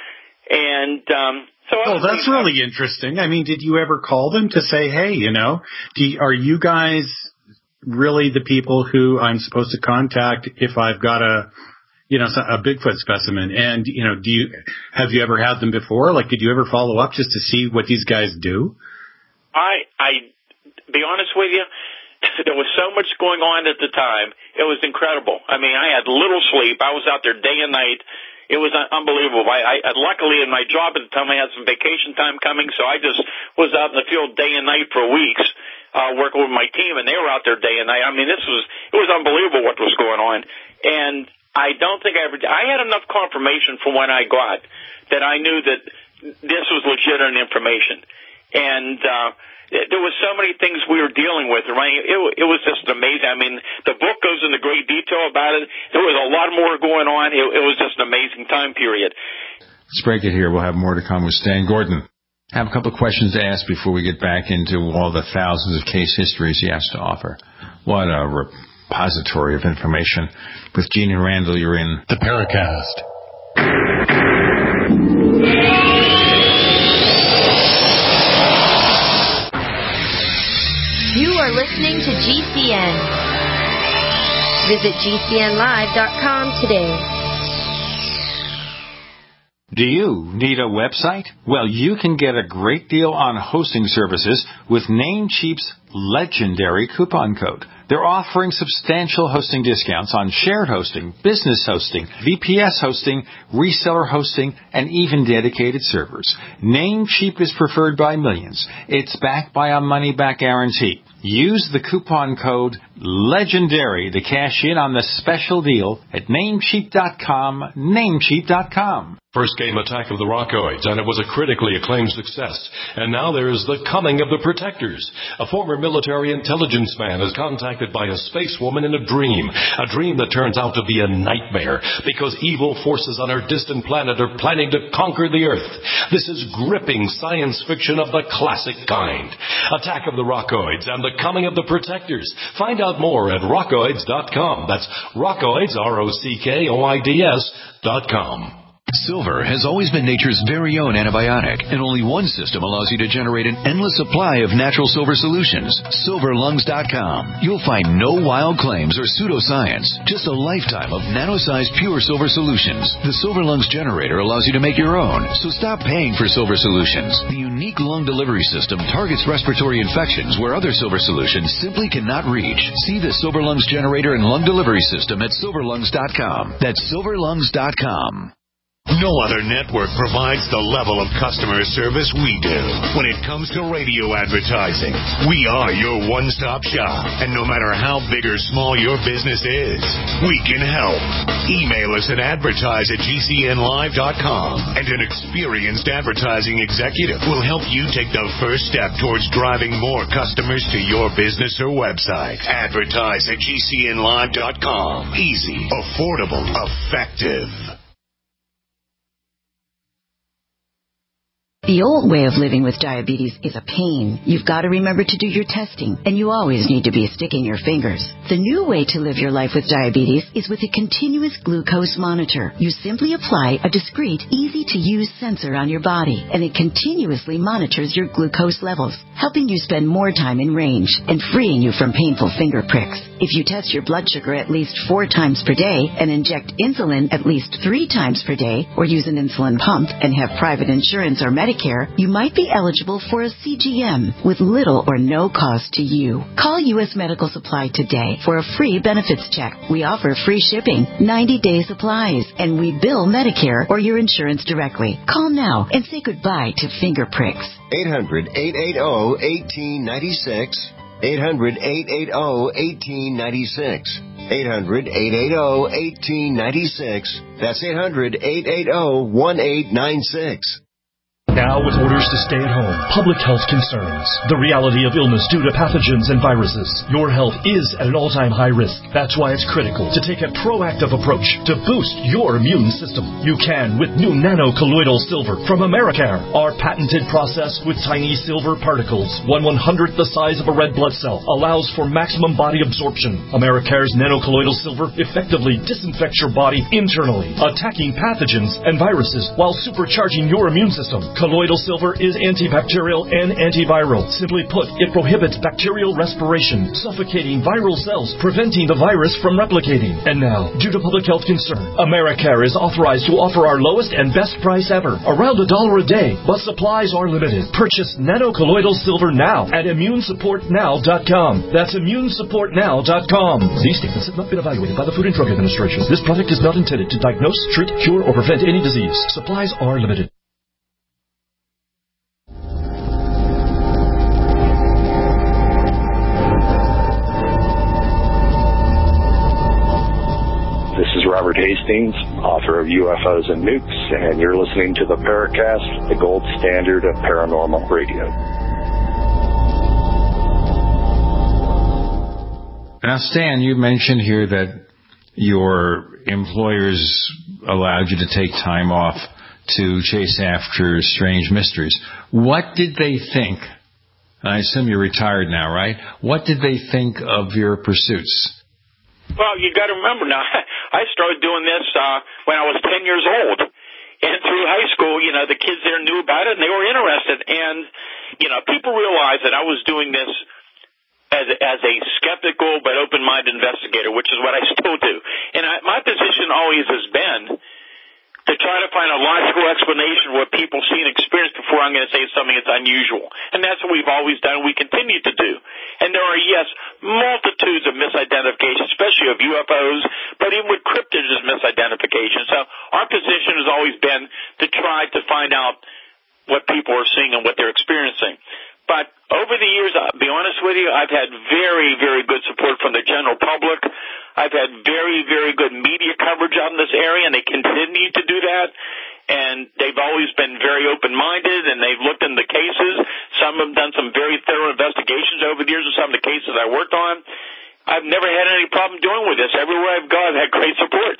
And um, so, oh, that's really interesting. I mean, did you ever call them to say, hey, you know, do you, are you guys really the people who I'm supposed to contact if I've got a, you know, a Bigfoot specimen? And, you know, do you, have you ever had them before? Like, did you ever follow up just to see what these guys do? I, I, be honest with you, there was so much going on at the time. It was incredible. I mean, I had little sleep. I was out there day and night. It was unbelievable. I, I luckily in my job at the time I had some vacation time coming, so I just was out in the field day and night for weeks, uh, working with my team, and they were out there day and night. I mean, this was it was unbelievable what was going on, and I don't think I ever. I had enough confirmation from when I got that I knew that this was legitimate information, and uh, there was so many things we were dealing with, right? It, it was just amazing. I mean, the book goes into great detail about it. There was a lot more going on. It, it was just an amazing time period. Let's break it here. We'll have more to come with Stan Gordon. I have a couple of questions to ask before we get back into all the thousands of case histories he has to offer. What a repository of information. With Gene and Randall, you're in the Paracast. You are listening to G C N. Visit G C N live dot com today. Do you need a website? Well, you can get a great deal on hosting services with Namecheap's legendary coupon code. They're offering substantial hosting discounts on shared hosting, business hosting, V P S hosting, reseller hosting, and even dedicated servers. Namecheap is preferred by millions. It's backed by a money-back guarantee. Use the coupon code LEGENDARY to cash in on the special deal at Namecheap dot com, Namecheap dot com. First came Attack of the Rockoids, and it was a critically acclaimed success. And now there is The Coming of the Protectors. A former military intelligence man is contacted by a space woman in a dream, a dream that turns out to be a nightmare because evil forces on our distant planet are planning to conquer the Earth. This is gripping science fiction of the classic kind. Attack of the Rockoids and The Coming of the Protectors. Find out more at rockoids dot com. That's Rockoids, R O C K O I D S dot com. Silver has always been nature's very own antibiotic, and only one system allows you to generate an endless supply of natural silver solutions. silver lungs dot com. You'll find no wild claims or pseudoscience, just a lifetime of nano-sized pure silver solutions. The Silver Lungs generator allows you to make your own, so stop paying for silver solutions. The unique lung delivery system targets respiratory infections where other silver solutions simply cannot reach. See the Silver Lungs generator and lung delivery system at silver lungs dot com. That's silver lungs dot com. No other network provides the level of customer service we do. When it comes to radio advertising, we are your one-stop shop. And no matter how big or small your business is, we can help. Email us at advertise at G C N live dot com, and an experienced advertising executive will help you take the first step towards driving more customers to your business or website. Advertise at G C N live dot com. Easy, affordable, effective. The old way of living with diabetes is a pain. You've got to remember to do your testing, and you always need to be sticking your fingers. The new way to live your life with diabetes is with a continuous glucose monitor. You simply apply a discreet, easy-to-use sensor on your body, and it continuously monitors your glucose levels, helping you spend more time in range and freeing you from painful finger pricks. If you test your blood sugar at least four times per day and inject insulin at least three times per day, or use an insulin pump and have private insurance or Medicare, you might be eligible for a C G M with little or no cost to you. Call U S Medical Supply today for a free benefits check. We offer free shipping, ninety-day supplies, and we bill Medicare or your insurance directly. Call now and say goodbye to finger pricks. eight hundred, eight eight zero, one eight nine six. eight hundred, eight eight zero, one eight nine six. eight hundred, eight eight zero, one eight nine six. That's eight hundred, eight eight zero, one eight nine six. Now with orders to stay at home, public health concerns, the reality of illness due to pathogens and viruses, your health is at an all-time high risk. That's why it's critical to take a proactive approach to boost your immune system. You can with new nano-colloidal silver from Americare. Our patented process with tiny silver particles, one one-hundredth the size of a red blood cell, allows for maximum body absorption. Americare's nano-colloidal silver effectively disinfects your body internally, attacking pathogens and viruses while supercharging your immune system. Colloidal silver is antibacterial and antiviral. Simply put, it prohibits bacterial respiration, suffocating viral cells, preventing the virus from replicating. And now, due to public health concern, Americare is authorized to offer our lowest and best price ever, around a dollar a day, but supplies are limited. Purchase nano-colloidal silver now at immune support now dot com. That's immune support now dot com. These statements have not been evaluated by the Food and Drug Administration. This product is not intended to diagnose, treat, cure, or prevent any disease. Supplies are limited. Robert Hastings, author of U F Os and Nukes, and you're listening to the Paracast, the gold standard of paranormal radio. Now, Stan, you mentioned here that your employers allowed you to take time off to chase after strange mysteries. What did they think? I assume you're retired now, right? What did they think of your pursuits? Well, you got to remember now, I started doing this uh, when I was ten years old. And through high school, you know, the kids there knew about it and they were interested. And, you know, people realized that I was doing this as a, as a skeptical but open-minded investigator, which is what I still do. And I, my position always has been to try to find a logical explanation of what people see and experience before I'm going to say something that's unusual. And that's what we've always done and we continue to do. And there are, yes, multitudes of misidentifications, especially of U F Os, but even with cryptids is misidentification. So our position has always been to try to find out what people are seeing and what they're experiencing. But over the years, I'll be honest with you, I've had very, very good support from the general public. I've had very, very good media coverage on this area, and they continue to do that. And they've always been very open-minded, and they've looked into cases. Some have done some very thorough investigations over the years of some of the cases I worked on. I've never had any problem doing with this. Everywhere I've gone, I've had great support.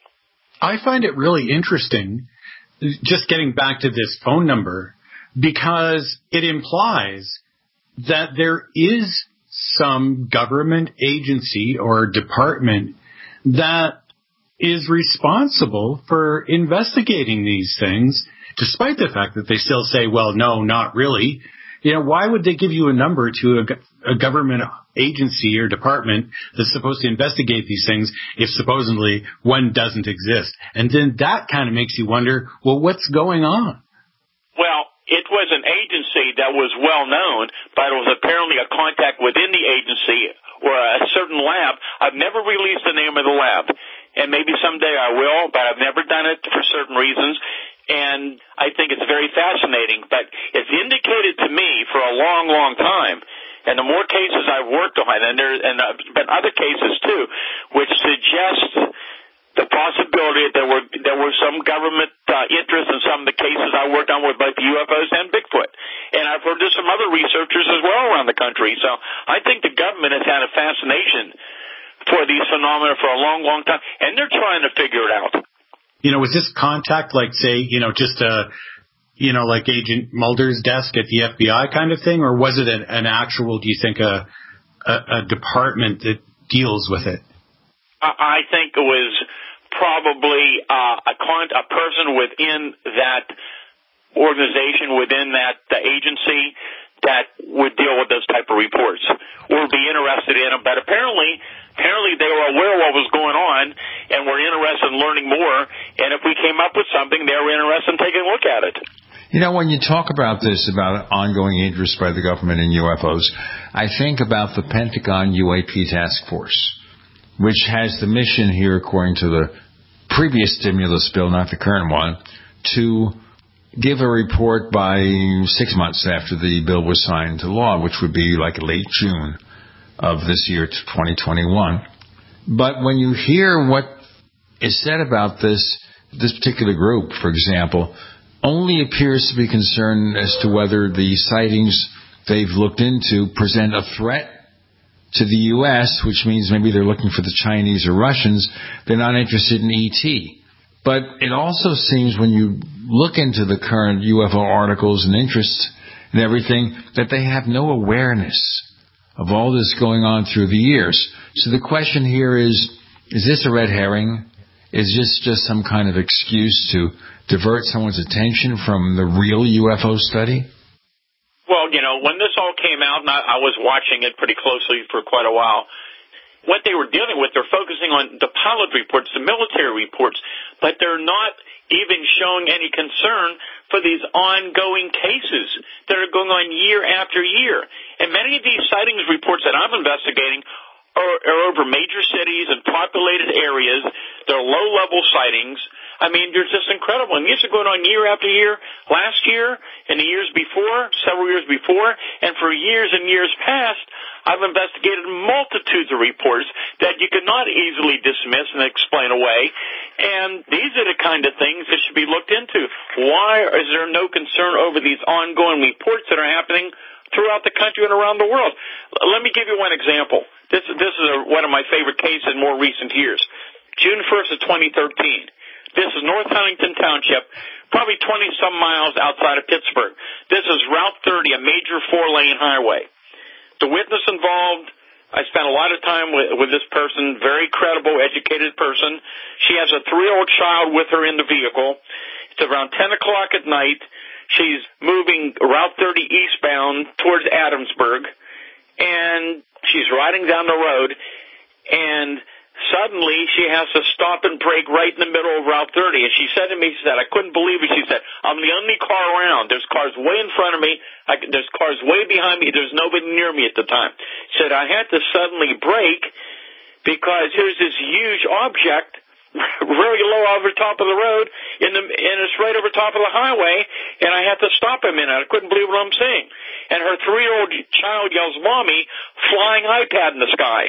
I find it really interesting, just getting back to this phone number, because it implies that there is some government agency or department that is responsible for investigating these things, despite the fact that they still say, well, no, not really. You know, why would they give you a number to a, a government agency or department that's supposed to investigate these things if supposedly one doesn't exist? And then that kind of makes you wonder, well, what's going on? Well, it was an agency that was well known, but it was apparently a contact within the agency or a certain lab. I've never released the name of the lab, and maybe someday I will, but I've never done it for certain reasons. And I think it's very fascinating, but it's indicated to me for a long, long time, and the more cases I've worked on, and there and uh, but other cases too, which suggest the possibility that there were there were some government uh, interest in some of the cases I worked on with both U F Os and Bigfoot. And I've heard there's some other researchers as well around the country. So I think the government has had a fascination for these phenomena for a long, long time, and they're trying to figure it out. You know, was this contact like, say, you know, just a you know, like Agent Mulder's desk at the F B I kind of thing, or was it an, an actual, do you think, a, a, a department that deals with it? I think it was probably uh, a, con- a person within that organization, within that the agency, that would deal with those type of reports or be interested in them. But apparently, apparently they were aware of what was going on and were interested in learning more. And if we came up with something, they were interested in taking a look at it. You know, when you talk about this, about ongoing interest by the government in U F Os, I think about the Pentagon U A P Task Force, which has the mission here, according to the previous stimulus bill, not the current one, to give a report by six months after the bill was signed into law, which would be like late June of this year, twenty twenty-one. But when you hear what is said about this, this particular group, for example, only appears to be concerned as to whether the sightings they've looked into present a threat to the U S, which means maybe they're looking for the Chinese or Russians. They're not interested in E T. But it also seems when you look into the current U F O articles and interests and everything that they have no awareness of all this going on through the years. So the question here is, is this a red herring? Is this just some kind of excuse to divert someone's attention from the real U F O study? Well, you know, when this all came out, and I, I was watching it pretty closely for quite a while, what they were dealing with, they're focusing on the pilot reports, the military reports, but they're not even showing any concern for these ongoing cases that are going on year after year. And many of these sightings reports that I'm investigating are, are over major cities and populated areas. They're low-level sightings. I mean, they're just incredible. And these are going on year after year, last year, and the years before, several years before, and for years and years past, I've investigated multitudes of reports that you could not easily dismiss and explain away. And these are the kind of things that should be looked into. Why is there no concern over these ongoing reports that are happening throughout the country and around the world? Let me give you one example. This, this is a, one of my favorite cases in more recent years. June first of twenty thirteen. This is North Huntington Township, probably twenty-some miles outside of Pittsburgh. This is Route thirty, a major four-lane highway. The witness involved, I spent a lot of time with, with this person, very credible, educated person. She has a three-year-old child with her in the vehicle. It's around ten o'clock at night. She's moving Route thirty eastbound towards Adamsburg, and she's riding down the road, and suddenly she has to stop and brake right in the middle of Route thirty. And she said to me, she said, I couldn't believe it. She said, I'm the only car around. There's cars way in front of me. I, there's cars way behind me. There's nobody near me at the time. She said, I had to suddenly brake because here's this huge object really low over top of the road, in the, and it's right over top of the highway, and I had to stop a minute. I couldn't believe what I'm seeing. And her three-year-old child yells, Mommy, flying iPad in the sky.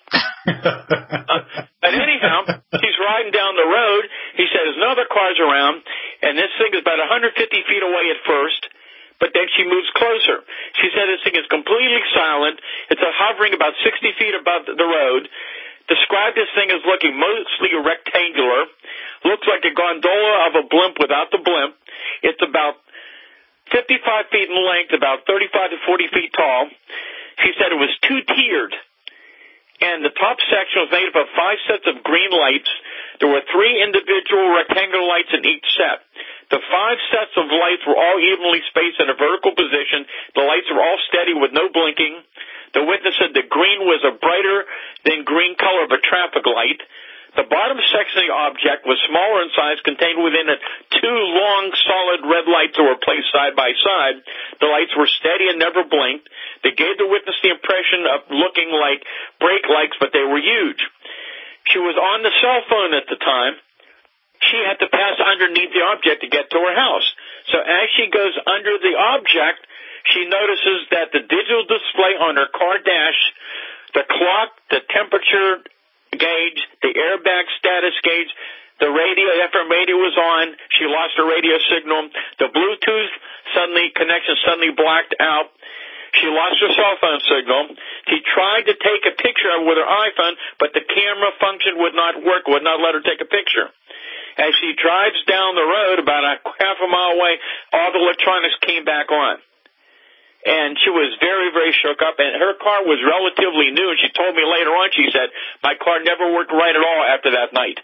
uh, but anyhow, she's riding down the road. He said there's no other cars around, and this thing is about one hundred fifty feet away at first, but then she moves closer. She said this thing is completely silent. It's a hovering about sixty feet above the road. Described this thing as looking mostly rectangular. Looks like a gondola of a blimp without the blimp. It's about fifty-five feet in length, about thirty-five to forty feet tall. She said it was two-tiered. And the top section was made up of five sets of green lights. There were three individual rectangular lights in each set. The five sets of lights were all evenly spaced in a vertical position. The lights were all steady with no blinking. The witness said the green was a brighter than green color of a traffic light. The bottom section of the object was smaller in size, contained within it two long, solid red lights that were placed side by side. The lights were steady and never blinked. They gave the witness the impression of looking like brake lights, but they were huge. She was on the cell phone at the time. She had to pass underneath the object to get to her house. So as she goes under the object, she notices that the digital display on her car dash, the clock, the temperature gauge, the airbag status gauge, the radio, F M radio was on. She lost her radio signal. The Bluetooth suddenly connection suddenly blacked out. She lost her cell phone signal. She tried to take a picture of it with her iPhone, but the camera function would not work, would not let her take a picture. As she drives down the road about a half a mile away, all the electronics came back on. And she was very, very shook up, and her car was relatively new, and she told me later on, she said, my car never worked right at all after that night.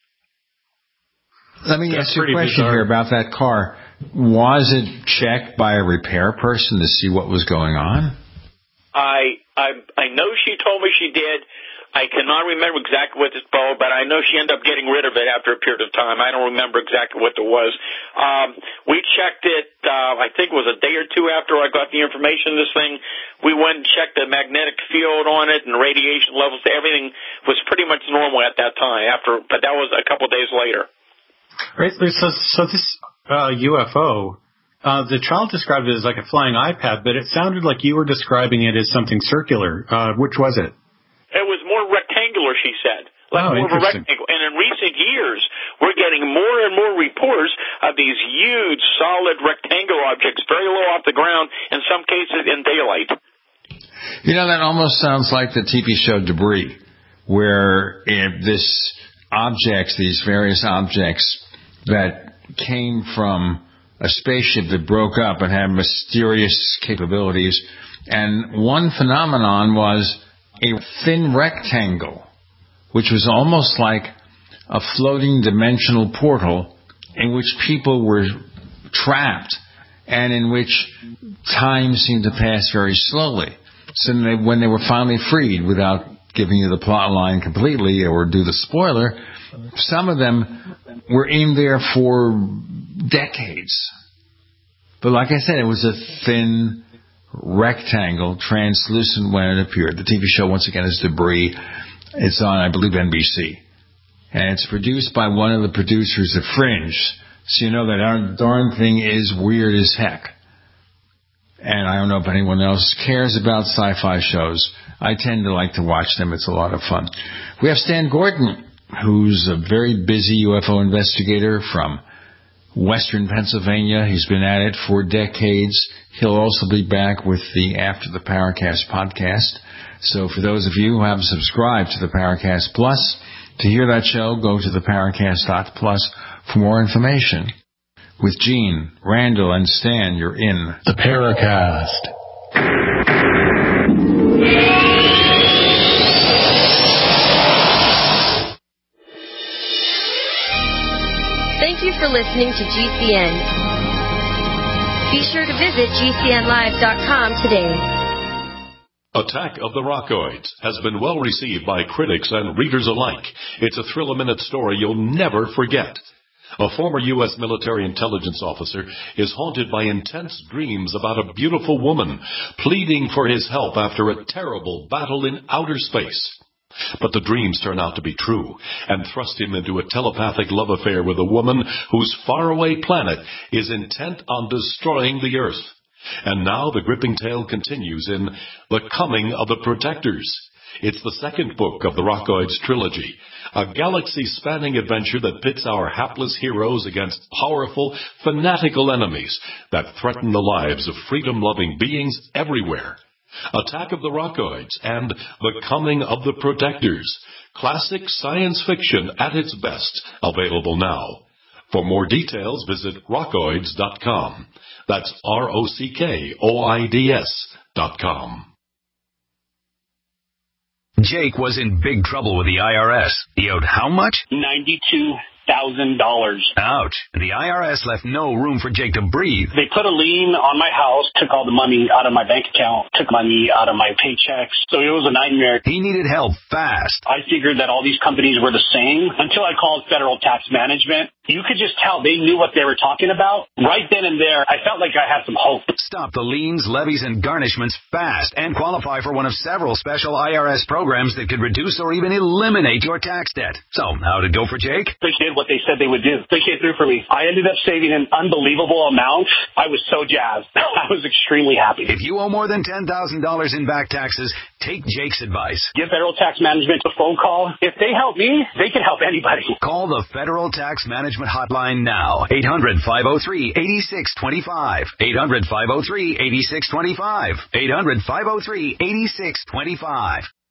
Let me ask you a question here about that car. Was it checked by a repair person to see what was going on? I I I know she told me she did. I cannot remember exactly what this ball, but I know she ended up getting rid of it after a period of time. I don't remember exactly what it was. Um, we checked it, uh, I think it was a day or two after I got the information, this thing. We went and checked the magnetic field on it and radiation levels. Everything was pretty much normal at that time, After, but that was a couple of days later. Right, so, so this uh, U F O, uh, the child described it as like a flying iPad, but it sounded like you were describing it as something circular. Uh, which was it? It was more rectangular, she said. Like oh, more of a rectangle. And in recent years, we're getting more and more reports of these huge, solid rectangular objects, very low off the ground, in some cases in daylight. You know, that almost sounds like the T V show Debris, where if this objects, these various objects that came from a spaceship that broke up and had mysterious capabilities. And one phenomenon was a thin rectangle, which was almost like a floating dimensional portal in which people were trapped and in which time seemed to pass very slowly. So they, when they were finally freed, without giving you the plot line completely or do the spoiler, some of them were in there for decades. But like I said, it was a thin rectangle, translucent when it appeared. The T V show, once again, is Debris. It's on, I believe, N B C. And it's produced by one of the producers of Fringe. So you know that darn thing is weird as heck. And I don't know if anyone else cares about sci-fi shows. I tend to like to watch them. It's a lot of fun. We have Stan Gordon, who's a very busy U F O investigator from Western Pennsylvania. He's been at it for decades. He'll also be back with the After the Paracast podcast. So for those of you who haven't subscribed to the Paracast Plus, to hear that show, go to the paracast dot plus for more information. With Gene, Randall, and Stan, you're in the Paracast. Thank you for listening to G C N. Be sure to visit G C N live dot com today. Attack of the Rockoids has been well received by critics and readers alike. It's a thrill-a-minute story you'll never forget. A former U S military intelligence officer is haunted by intense dreams about a beautiful woman pleading for his help after a terrible battle in outer space. But the dreams turn out to be true and thrust him into a telepathic love affair with a woman whose faraway planet is intent on destroying the Earth. And now the gripping tale continues in The Coming of the Protectors. It's the second book of the Rockoids trilogy, a galaxy-spanning adventure that pits our hapless heroes against powerful, fanatical enemies that threaten the lives of freedom-loving beings everywhere. Attack of the Rockoids and The Coming of the Protectors. Classic science fiction at its best. Available now. For more details, visit rockoids dot com. That's R O C K O I D S dot com. Jake was in big trouble with the I R S. He owed how much? ninety-two thousand dollars. Ouch. The I R S left no room for Jake to breathe. They put a lien on my house, took all the money out of my bank account, took money out of my paychecks. So it was a nightmare. He needed help fast. I figured that all these companies were the same until I called Federal Tax Management. You could just tell they knew what they were talking about. Right then and there, I felt like I had some hope. Stop the liens, levies, and garnishments fast and qualify for one of several special I R S programs that could reduce or even eliminate your tax debt. So, how'd it go for Jake? They did what they said they would do. They came through for me. I ended up saving an unbelievable amount. I was so jazzed. I was extremely happy. If you owe more than ten thousand dollars in back taxes, take Jake's advice. Give Federal Tax Management a phone call. If they help me, they can help anybody. Call the Federal Tax Management hotline now. eight hundred, five oh three, eight six two five. eight hundred, five oh three, eight six two five. eight hundred, five oh three, eight six two five.